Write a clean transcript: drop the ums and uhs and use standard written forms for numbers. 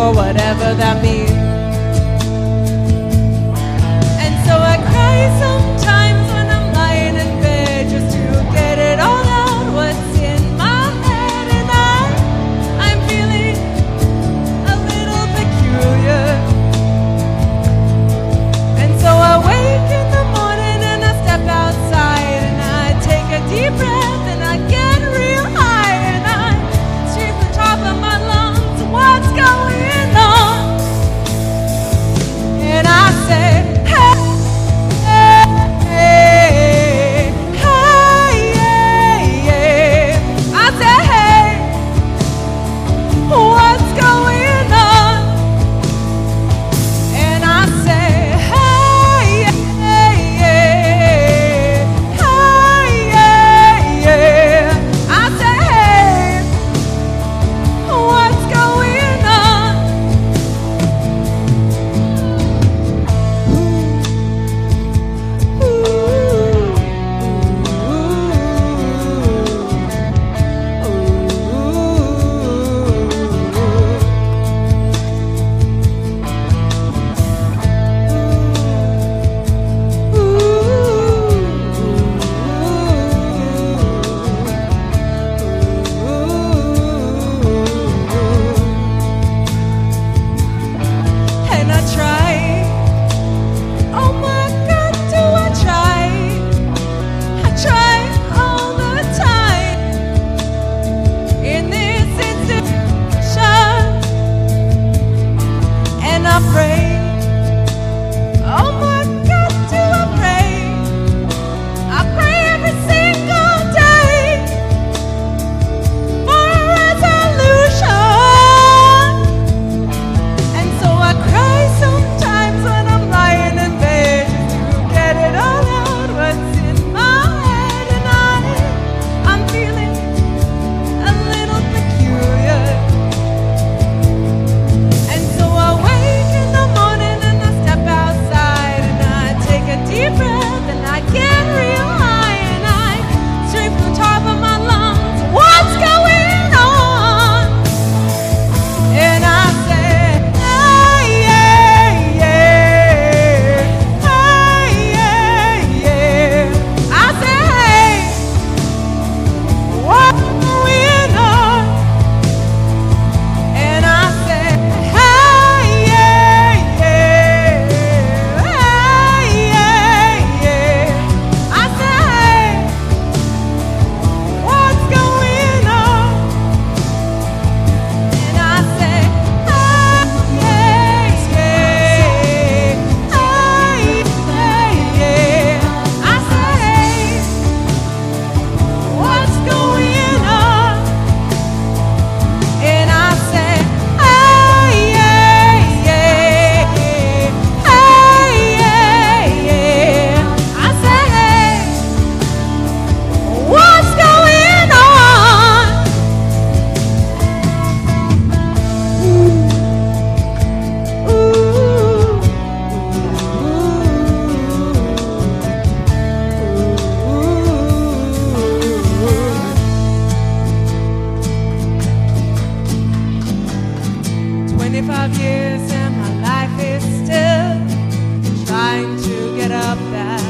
or whatever that means. And so I cry sometimes when I'm lying in bed just to get it all out what's in my head. And I'm feeling a little peculiar. And so I wake in the morning and I step outside and I take a deep breath and I get real high and I scream the top of my lungs, what's going on? And I say, hey, hey, hey, hey, hey. I say, hey, what's going on? And I say, hey, hey, hey, hey, hey. I say, hey, what's going on? And I try, oh my God, do I try? I try all the time in this institution, and I pray, oh my God, do I pray? I pray every single day for a resolution. And so I cry sometimes when I'm lying in bed to get it all out what's in my head. And I'm feeling a little peculiar. And so I wake in the morning and I step outside and I take a deep breath and I get real high and I scream from the top of my lungs, what's going on? And I say, hey, hey, hey, hey, hey, hey. I say, hey, what's going on? And I say, hey, hey, hey, hey, hey, hey. I say, hey, what's going on? And I say, hey, hey, hey, hey, hey. I say, hey, what's going on? And I say, hey, hey, hey, hey, hey, hey. I say, hey, what's going on? Ooh, 25 years and my life is still trying to get up that